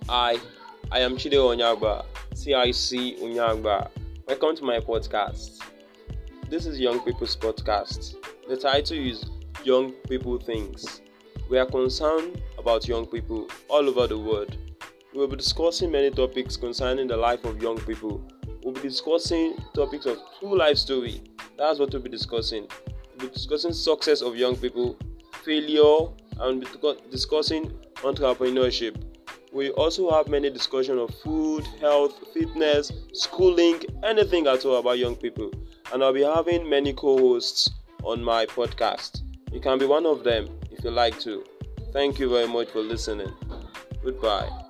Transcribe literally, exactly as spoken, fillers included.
Hi, I am Chide Onyagba, C I C Onyagba. Welcome to my podcast. This is Young People's Podcast. The title is Young People Things. We are concerned about young people all over the world. We will be discussing many topics concerning the life of young people. We'll be discussing topics of true life story. That's what we'll be discussing. We'll be discussing success of young people, failure, and we'll be discussing entrepreneurship. We also have many discussions of food, health, fitness, schooling, anything at all about young people. And I'll be having many co-hosts on my podcast. You can be one of them if you like to. Thank you very much for listening. Goodbye.